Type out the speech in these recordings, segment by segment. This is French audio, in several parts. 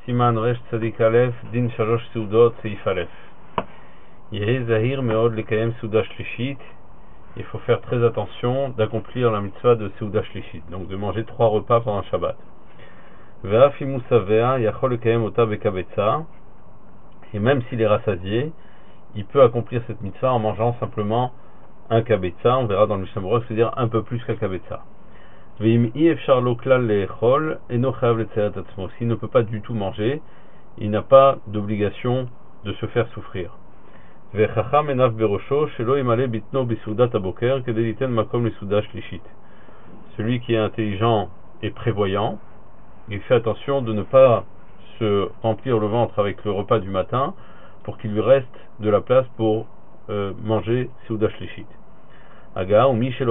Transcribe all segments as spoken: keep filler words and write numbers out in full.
Siman Resh Tzadik Aleph, Din Shalosh Seudot, Seif Aleph. Yehe Zahir Meod Lekayem Seuda Shlishit. Il faut faire très attention d'accomplir la mitzvah de Seuda Shlishit, donc de manger trois repas pendant Shabbat. Ve'af imu savea yachol lekayem ota bekabetza. Et même s'il est rassasié, il peut accomplir cette mitzvah en mangeant simplement un kabetza. On verra dans le Mishnah Berurah, c'est-à-dire un peu plus qu'un kabetza. S'il ne peut pas du tout manger, il n'a pas d'obligation de se faire souffrir. Celui qui est intelligent et prévoyant, il fait attention de ne pas se remplir le ventre avec le repas du matin pour qu'il lui reste de la place pour euh, manger Seuda Shlishit. Le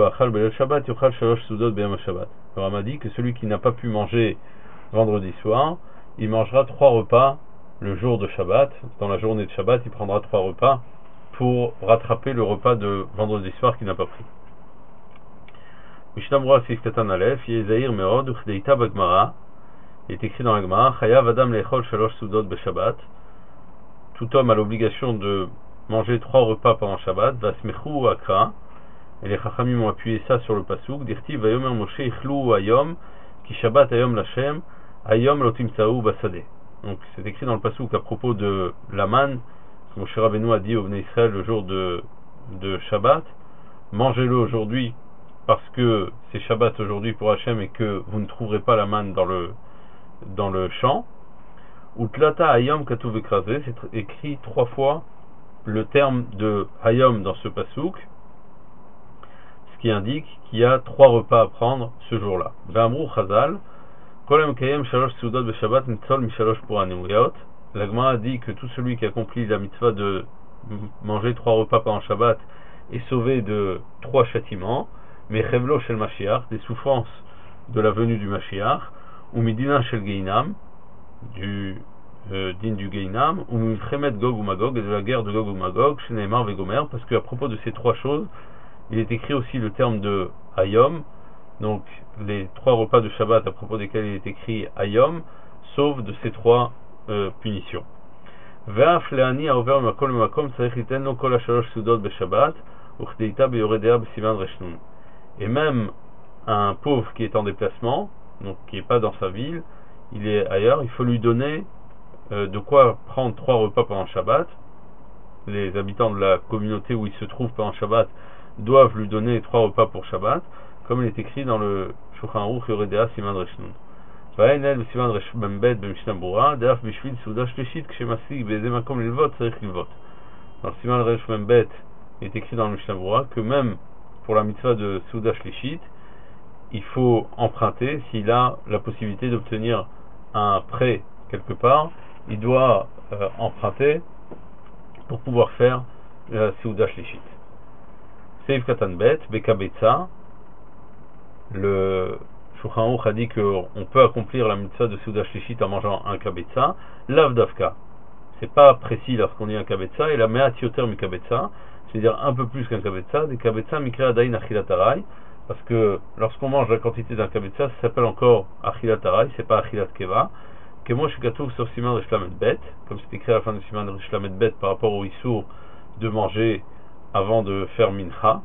Rama dit que celui qui n'a pas pu manger vendredi soir, il mangera trois repas le jour de Shabbat. Dans la journée de Shabbat, il prendra trois repas pour rattraper le repas de vendredi soir qu'il n'a pas pris. Mishnah Berurah Seif Katan Aleph, Yezair Meod Uchdeita Bagmara. Il est écrit dans la Gemara, Chayav Adam Lechol Shalosh Seudot Beshabbat. Tout homme a l'obligation de manger trois repas pendant Shabbat. Vasmechu Akra. Et les Chachamim ont appuyé ça sur le pasuk. Dirtiv Vayomer Moshe Ichlu Ayom Ki Shabbat Ayom Lashem Ayom Lotimtsaou Basade. Donc c'est écrit dans le pasuk à propos de la manne que Moshe Rabbeinu a dit au Bnei Israël le jour de, de Shabbat. Mangez-le aujourd'hui parce que c'est Shabbat aujourd'hui pour Hachem et que vous ne trouverez pas la manne dans le dans le champ. Utlata Ayom Katuv Ekrasé, c'est écrit trois fois le terme de Ayom dans ce pasuk, qui indique qu'il y a trois repas à prendre ce jour-là. V'amru Chazal, Kolem Kayem Shalosh Seudot Beshabbat Nitzol Mishalosh Puraniyot. La Gemara dit que tout celui qui accomplit la mitzvah de manger trois repas pendant Shabbat est sauvé de trois châtiments, mais Chevlo Shel Mashiach, des souffrances de la venue du Mashiach, ou Midina Shel Geinam, du euh, din du Geinam, ou Milchemet Gog ou Magog, et de la guerre de Gog ou Magog, Sheneimar Vegomer, parce qu'à propos de ces trois choses, il est écrit aussi le terme de Hayom, donc les trois repas de Shabbat à propos desquels il est écrit Hayom, sauf de ces trois euh, punitions. Et même un pauvre qui est en déplacement, donc qui n'est pas dans sa ville, il est ailleurs, il faut lui donner euh, de quoi prendre trois repas pendant Shabbat. Les habitants de la communauté où il se trouve pendant Shabbat doivent lui donner trois repas pour Shabbat, comme il est écrit dans le Shulchan Aruch Yoredea Siman Reshnun. Va'enel Siman Reshbembet b'Mishnah Berurah Deraf Bishvil Seuda Shlishit Kshemasig Be'ezeh Makom Lilvot Tzarich Lilvot. Dans le Siman Reshbembet, il est écrit dans le Mishnah Berurah que même pour la mitzvah de Seuda Shlishit, il faut emprunter. S'il a la possibilité d'obtenir un prêt quelque part, il doit euh, emprunter pour pouvoir faire la Seuda Shlishit. Seif Katan Bet, Bekabetza, le Shulchan Aruch a dit qu'on peut accomplir la mitzvah de Seuda Shlishit en mangeant un kabetza. Lav Davka, c'est pas précis lorsqu'on dit un kabetza, et la Meat Yoter mi kabetza, c'est-à-dire un peu plus qu'un kabetza, des kabetza mikra adayin achilat aray, parce que lorsqu'on mange la quantité d'un kabetza, ça s'appelle encore achilat aray, c'est pas achilat keva. Que moi je suis gâteau sur Siman Rishlamet Bet, comme c'est écrit à la fin de Siman Rishlamet Bet par rapport au issour de manger avant de faire mincha,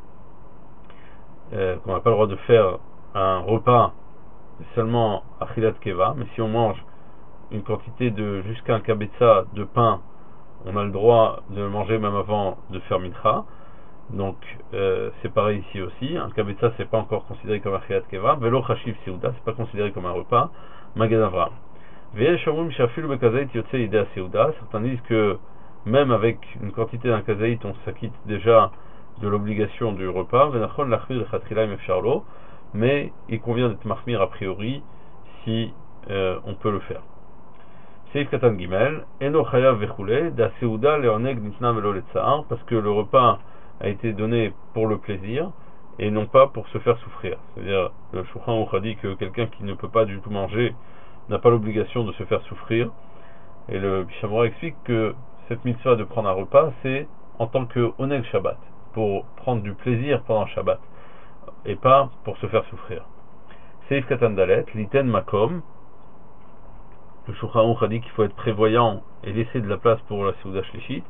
euh, qu'on n'a pas le droit de faire un repas seulement achilat keva, mais si on mange une quantité de jusqu'à un kabetza de pain, on a le droit de le manger même avant de faire mincha. Donc euh, c'est pareil ici aussi. Un kabetza c'est pas encore considéré comme achilat keva. Velo chashiv seuda, c'est pas considéré comme un repas. Magad Avram. Certains disent que même avec une quantité d'un kazaït, on s'acquitte déjà de l'obligation du repas. Mais il convient d'être mahmir a priori si euh, on peut le faire. Seif Katan Gimel, Eno Chayav Vechule, Da Seuda Leoneg Nitna Velo Letzahar, parce que le repas a été donné pour le plaisir et non pas pour se faire souffrir. C'est-à-dire, le Shulchan Aruch a dit que quelqu'un qui ne peut pas du tout manger n'a pas l'obligation de se faire souffrir. Et le Mishnah Berurah explique que cette mitzvah de prendre un repas, c'est en tant que Oneg Shabbat, pour prendre du plaisir pendant Shabbat, et pas pour se faire souffrir. Seif Katan Dalet, Liten Makom, le Shulchan Aruch a dit qu'il faut être prévoyant et laisser de la place pour la Seuda Shlishit.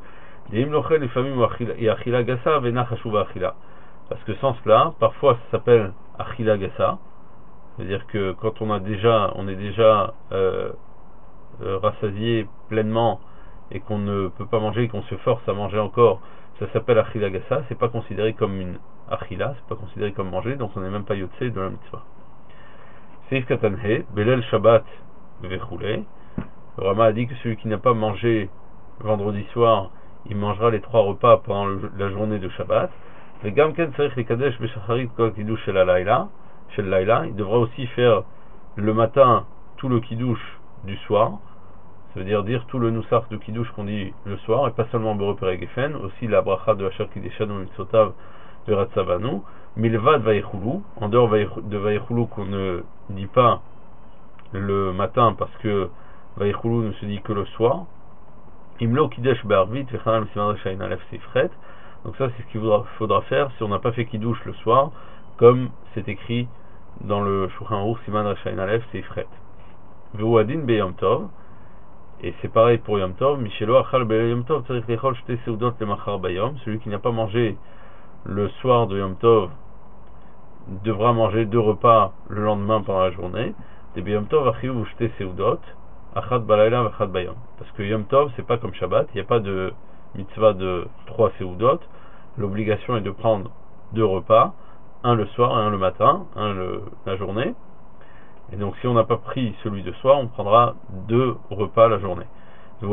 Parce que sans cela, parfois ça s'appelle Achila Gassa, c'est-à-dire que quand on a déjà, on est déjà euh, euh, rassasié pleinement et qu'on ne peut pas manger, et qu'on se force à manger encore, ça s'appelle Achila Gassa, c'est pas considéré comme une Achila, c'est pas considéré comme manger, donc on n'est même pas Yotse de la mitzvah. Seif Katanhe, Belel Shabbat Vechoulé. Le Rama a dit que celui qui n'a pas mangé vendredi soir, il mangera les trois repas pendant le, la journée de Shabbat. Le Gamken Sarich le Kadesh Beshacharit Kol Kiddush Shel Laila, Shel Laila, il devra aussi faire le matin tout le Kiddush du soir, ça veut dire dire tout le Nusach de Kiddush qu'on dit le soir, et pas seulement Beropere Gefen, aussi la bracha de Asher Kideshanu Mitzotav de Ratzavanu, Milvad Vayechoulou, en dehors de Vayechoulou qu'on ne dit pas le matin parce que Vayechoulou ne se dit que le soir. Imlo Kidesh Be'arvit Vechanal Siman Shain Alef Sifret. Donc ça c'est ce qu'il faudra, faudra faire si on n'a pas fait Kiddush le soir, comme c'est écrit dans le Shulchan Aruch Siman Shain Alef Sifret. Veuadin Be Yom Tov, et c'est pareil pour Yom Tov. Michelo Achal Be Yom Tov Tzarich Lechol Shte Seudot Lemachar Bayom. Celui qui n'a pas mangé le soir de Yom Tov devra manger deux repas le lendemain pendant la journée. Des Be Yom Tov Achiu Shte Seudot Achat Balayla Vachat Bayom. Parce que Yom Tov c'est pas comme Shabbat, il n'y a pas de mitzvah de trois seudot. L'obligation est de prendre deux repas, un le soir et un le matin, un le, la journée. Et donc si on n'a pas pris celui de soir, on prendra deux repas la journée. Il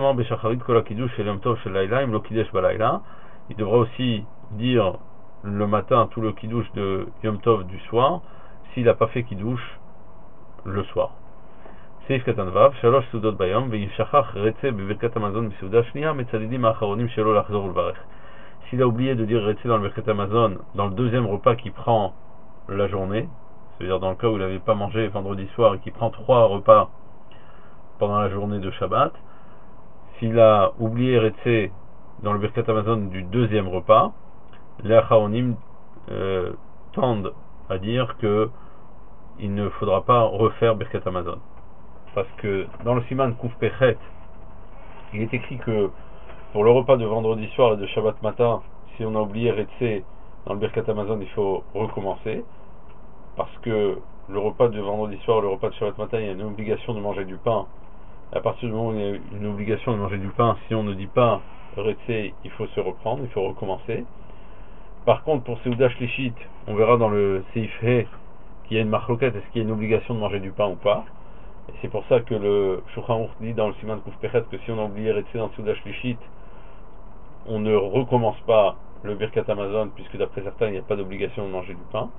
devra aussi dire le matin tout le kiddush de Yom Tov du soir s'il n'a pas fait kiddush le soir. Seif Katanvav, Shalosh Seudot Bayom, Veishachach Retse Beverkat Amazon Beseuda Shnia, Metzadidim Acharonim Shelo Lachzor Ulvarech. S'il a oublié de dire Retse dans le Berkat Amazon, dans le deuxième repas qu'il prend la journée, c'est-à-dire dans le cas où il n'avait pas mangé vendredi soir et qu'il prend trois repas pendant la journée de Shabbat, s'il a oublié Retse dans le Berkat Amazon du deuxième repas, les Acharonim euh, tendent à dire que il ne faudra pas refaire Berkat Amazon. Parce que dans le Siman Kouf Pechet, il est écrit que pour le repas de vendredi soir et de Shabbat matin, si on a oublié Retse dans le Birkat Amazon, il faut recommencer. Parce que le repas de vendredi soir et le repas de Shabbat matin, il y a une obligation de manger du pain. À partir du moment où il y a une obligation de manger du pain, si on ne dit pas Retse, il faut se reprendre, il faut recommencer. Par contre, pour Seuda Shlishit, on verra dans le Seif He qu'il y a une marloquette, est-ce qu'il y a une obligation de manger du pain ou pas. Et c'est pour ça que le Shulchan Aruch dit dans le Siman Kouf Pechet que si on a oublié Retse dans Seuda Shlishit, on ne recommence pas le Birkat Amazon, puisque d'après certains il n'y a pas d'obligation de manger du pain.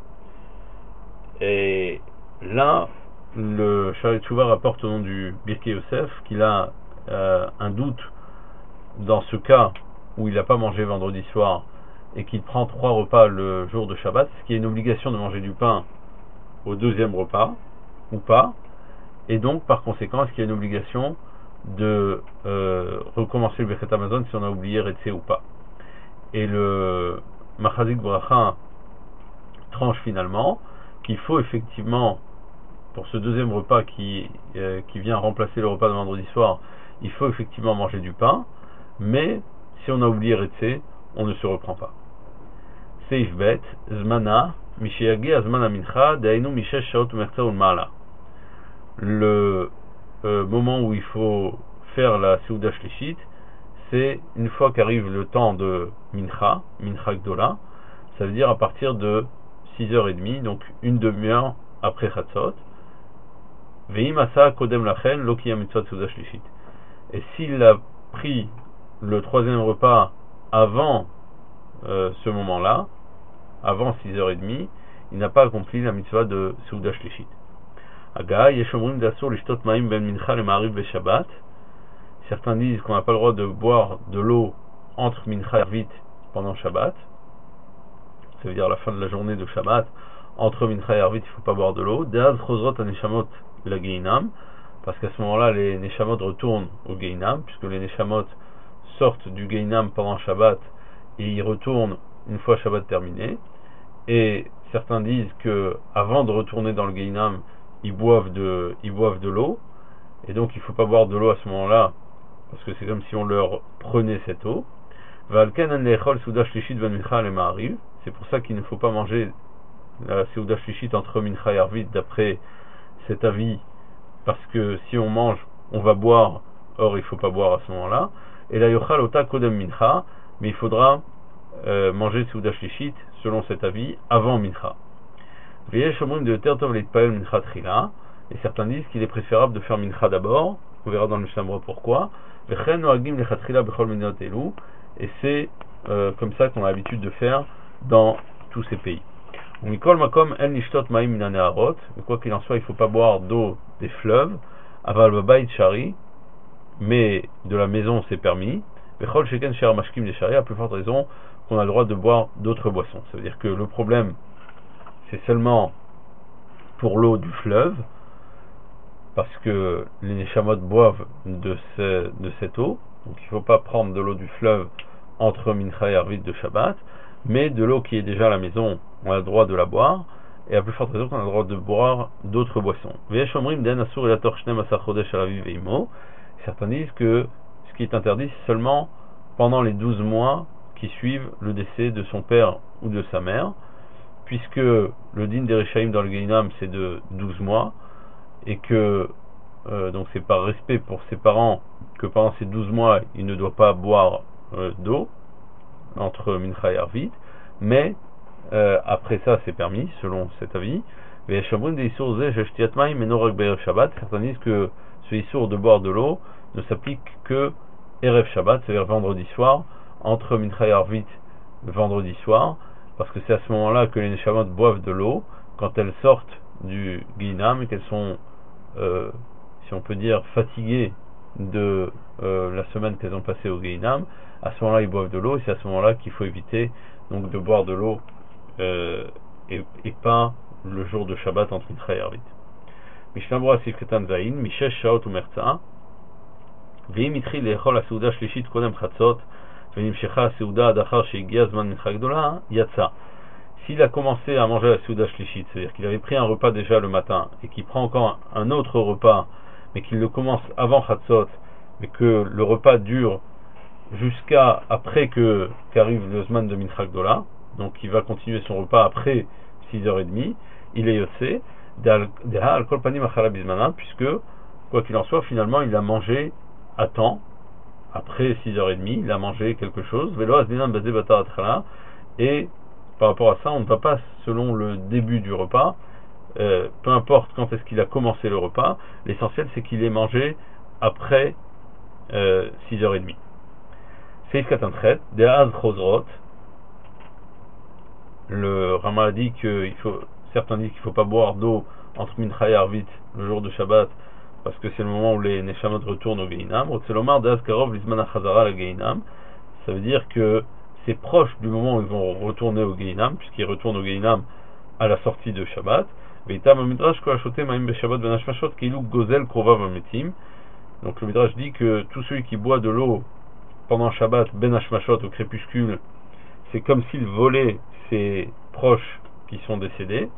Et là, le Sha'arei Teshuvah rapporte au nom du Birkei Yosef qu'il a euh, un doute dans ce cas où il n'a pas mangé vendredi soir et qu'il prend trois repas le jour de Shabbat, est-ce qu'il y a une obligation de manger du pain au deuxième repas ou pas? Et donc, par conséquent, est-ce qu'il y a une obligation de euh, recommencer le Birkat Amazon si on a oublié Retse ou pas? Et le Machazik Bracha tranche finalement qu'il faut effectivement, pour ce deuxième repas qui, euh, qui vient remplacer le repas de vendredi soir, il faut effectivement manger du pain, mais si on a oublié Retse, on ne se reprend pas. Seif Bet, Zmana, Mishiyagi Azmana Mincha, Deainu Mishesh Shaot Umertza Ulmala. Le euh, moment où il faut faire la Seuda Shlishit, c'est une fois qu'arrive le temps de Mincha, Mincha Gdola, ça veut dire à partir de six heures trente, donc une demi-heure après Chatzot. Ve'im asa kodem lachen lo kiyam mitzvot Seuda Shlishit. Et s'il a pris le troisième repas avant euh, ce moment-là, avant six heures trente, il n'a pas accompli la mitzvah de Seuda Shlishit. Aga, yeshomrim d'asur lishtot ma'im ben mincha le ma'ariv ve Shabbat. Certains disent qu'on n'a pas le droit de boire de l'eau entre mincha et arvit pendant Shabbat. Ça veut dire à la fin de la journée de Shabbat, entre mincha et arvit, il ne faut pas boire de l'eau. Deaz chozrot aneshamot la geinam, parce qu'à ce moment-là, les neshamot retournent au geinam, puisque les neshamot sortent du geinam pendant Shabbat et ils retournent une fois Shabbat terminé. Et certains disent que avant de retourner dans le geinam, ils boivent de, ils boivent de l'eau, et donc il ne faut pas boire de l'eau à ce moment-là, parce que c'est comme si on leur prenait cette eau. C'est pour ça qu'il ne faut pas manger la Seuda Shlishit entre Mincha et Arvit, d'après cet avis, parce que si on mange, on va boire, or il ne faut pas boire à ce moment-là. Et la Yochal Ota Kodem Mincha, mais il faudra euh, manger Seuda Shlishit, selon cet avis, avant Mincha. Et certains disent qu'il est préférable de faire Mincha d'abord, on verra dans le Mishnah pourquoi. Et c'est euh, comme ça qu'on a l'habitude de faire dans tous ces pays. Mais quoi qu'il en soit, il ne faut pas boire d'eau des fleuves, mais de la maison c'est permis. À plus forte raison qu'on a le droit de boire d'autres boissons. Ça veut dire que le problème, c'est seulement pour l'eau du fleuve, parce que les Neshamot boivent de, ce, de cette eau, donc il ne faut pas prendre de l'eau du fleuve entre Mincha et Arvit de Shabbat, mais de l'eau qui est déjà à la maison, on a le droit de la boire, et à plus forte raison qu'on a le droit de boire d'autres boissons. Certains disent que ce qui est interdit, c'est seulement pendant les douze mois qui suivent le décès de son père ou de sa mère, puisque le din des Rechaïm dans le Gehinam c'est de douze mois, et que euh, donc c'est par respect pour ses parents que pendant ces douze mois il ne doit pas boire euh, d'eau entre Mincha et Arvit, mais euh, après ça c'est permis selon cet avis. Certains disent que ce issour de boire de l'eau ne s'applique que Erev Shabbat, c'est-à-dire vendredi soir, entre Mincha et Arvit le vendredi soir, parce que c'est à ce moment-là que les Neshamot boivent de l'eau, quand elles sortent du Gehinam et qu'elles sont, euh, si on peut dire, fatiguées de euh, la semaine qu'elles ont passée au Gehinam. À ce moment-là, ils boivent de l'eau, et c'est à ce moment-là qu'il faut éviter donc de boire de l'eau euh, et, et pas le jour de Shabbat entre Mincha et Arvit. Mishnah Berurah Sif Ketan Zayin, Mishesh Shaot Umertza, Ve'im Itchil Le'echol HaSeuda Shlishit Kodem Chatzot, Ve'nimshecha HaSeuda Ad Achar She'Higia Zman Mincha Gdola, Yatsa. S'il a commencé à manger la Seuda Shlishit, c'est-à-dire qu'il avait pris un repas déjà le matin, et qu'il prend encore un autre repas, mais qu'il le commence avant Chatzot, mais que le repas dure jusqu'à après que qu'arrive le Zman de Mincha Gdola, donc il va continuer son repas après six heures trente, il est Yotse, Deha al Kol Panim Achala Bizmana, puisque, quoi qu'il en soit, finalement il a mangé à temps, après six heures trente, il a mangé quelque chose, Velo Azdinam Bazé Batar Atchala, et par rapport à ça, on ne va pas selon le début du repas, euh, peu importe quand est-ce qu'il a commencé le repas, l'essentiel c'est qu'il ait mangé après euh, six heures trente. Seif Katantret, Deaz Chosrot, le Rama a dit que il faut, certains disent qu'il ne faut pas boire d'eau entre Mincha et Arvit le jour de Shabbat, parce que c'est le moment où les Neshamot retournent au Gehinam. Rotzelomar Deaz Karov Lizman Achazara al Gehinam, ça veut dire que c'est proche du moment où ils vont retourner au Gehinam, puisqu'ils retournent au Gehinam à la sortie de Shabbat. Donc le Midrash dit que tout celui qui boit de l'eau pendant Shabbat, ben hashmashot, au crépuscule, c'est comme s'il volait ses proches qui sont décédés.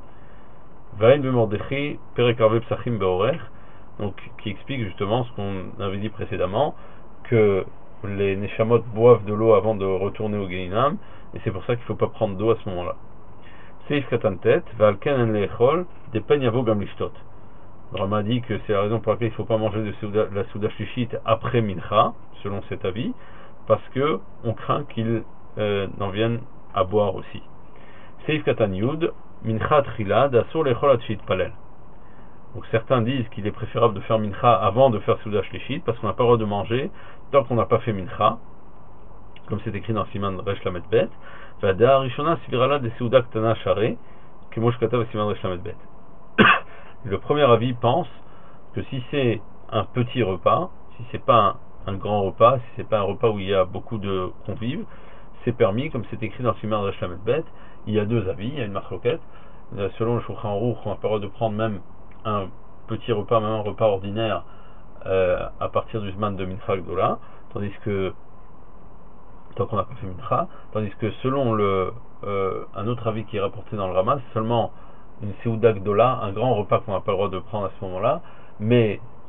Donc qui explique justement ce qu'on avait dit précédemment, que les Neshamot boivent de l'eau avant de retourner au Gehinam, et c'est pour ça qu'il ne faut pas prendre d'eau à ce moment-là. Seif Katantet, Valken en Lechol, des Penyavo Gamlishtot. Le Rama dit que c'est la raison pour laquelle il ne faut pas manger de Seuda, la Seuda Shlishit après Mincha, selon cet avis, parce que on craint qu'ils euh, n'en viennent à boire aussi. Seif Katan Yud, Mincha Trila, Dasur Lechol Atshit Palel. Donc certains disent qu'il est préférable de faire Mincha avant de faire Seuda Shlishit, parce qu'on n'a pas le droit de manger tant qu'on n'a pas fait Mincha, comme c'est écrit dans Siman Resh Lamed Bet. Vada Rishona Svirala de Seuda Ktana Share, que Moshe Katav Siman Resh Lamed Bet. Le premier avis pense que si c'est un petit repas, si c'est pas un, un grand repas, si c'est pas un repas où il y a beaucoup de convives, c'est permis, comme c'est écrit dans Siman Resh Lamed Bet. Il y a deux avis, il y a une marloquette. Selon le Shulchan Aruch, on a pas le droit de prendre même un petit repas, même un repas ordinaire, euh, à partir du Zman de Mincha Gdola, tandis que tant qu'on n'a pas fait Mincha, tandis que selon le euh, un autre avis qui est rapporté dans le Rama, c'est seulement une Seuda Gdola, un grand repas qu'on n'a pas le droit de prendre à ce moment-là, mais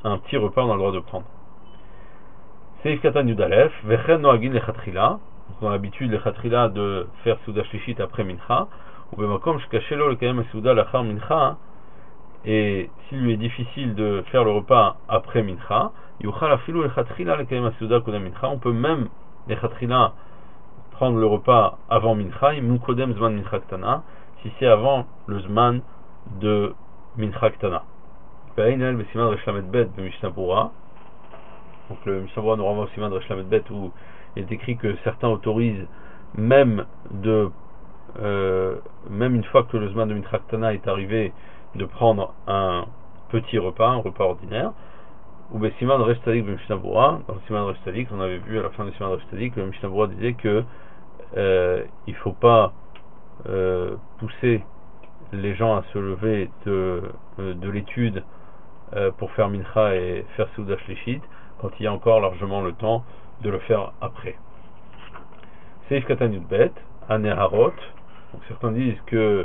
un petit repas, on a le droit de prendre. Seif Katan Yudalef, Vechen Noagin Lechatchila, on a l'habitude Lechatchila de faire Souda Shlishit après Mincha, ou Bemakom Shkashelo Lekayem Souda Lachar Mincha, et s'il lui est difficile de faire le repas après Mincha, Yuchal Afilu Lechatchila Lekayem Souda Kodem Mincha, on peut même Lechatchila prendre le repas avant Mincha, Mukodem Zman Mincha Ktana, si c'est avant le Zman de Mincha Ktana. Ve'inel Besiman Reshlamet Bet B'Mishnah Bura. Donc le Mishnah Bura nous renvoie au Siman de Reshlamet Bet où il est écrit que certains autorisent même de euh, même une fois que le Zman de Mincha Ktana est arrivé de prendre un petit repas, un repas ordinaire. Ou Besiman de Reshtadik B'Mishnah Bura, dans le Siman de Reshtadik, on avait vu à la fin du Siman de Reshtadik, le Mishnah Bura disait que euh, il ne faut pas euh, pousser les gens à se lever de, de, de l'étude euh, pour faire Mincha et faire Souda Shlishit quand il y a encore largement le temps de le faire après. Seif Katan Yudbet, Aneharot. Donc certains disent que.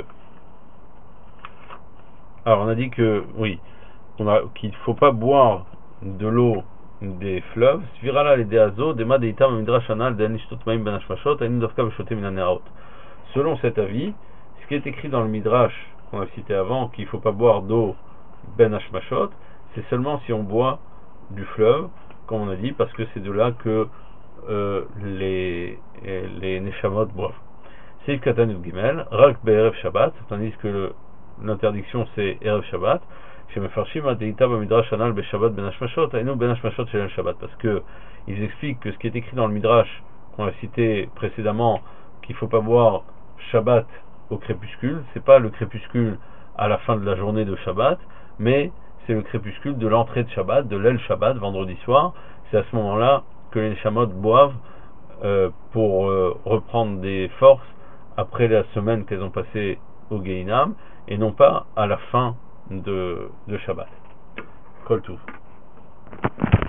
Alors on a dit que, oui, qu'il ne faut pas boire de l'eau des fleuves. Svirala les deazo, dema deitam midrash anal de anishtot maim ben hashmashot, anim dovka beshote min aneharot. Selon cet avis, ce qui est écrit dans le midrash qu'on a cité avant, qu'il ne faut pas boire d'eau ben hashmashot, c'est seulement si on boit du fleuve, comme on a dit, parce que c'est de là que euh, les, les neshamot boivent. Seif Katan Yud Gimel, Rak Be'erev Shabbat, certains disent que l'interdiction c'est Erev Shabbat, chez Mefarshim Adeita Bamidrash Anal Be Shabbat Ben Hashmashot, Ainu Ben Hashmashot chez le Shabbat, parce que ils expliquent que ce qui est écrit dans le midrash qu'on a cité précédemment, qu'il ne faut pas boire Shabbat au crépuscule, c'est pas le crépuscule à la fin de la journée de Shabbat, mais c'est le crépuscule de l'entrée de Shabbat, de l'El Shabbat, vendredi soir. C'est à ce moment-là que les neshamot boivent euh, pour euh, reprendre des forces après la semaine qu'elles ont passée au Geinam, et non pas à la fin de, de Shabbat. Kol Tuv.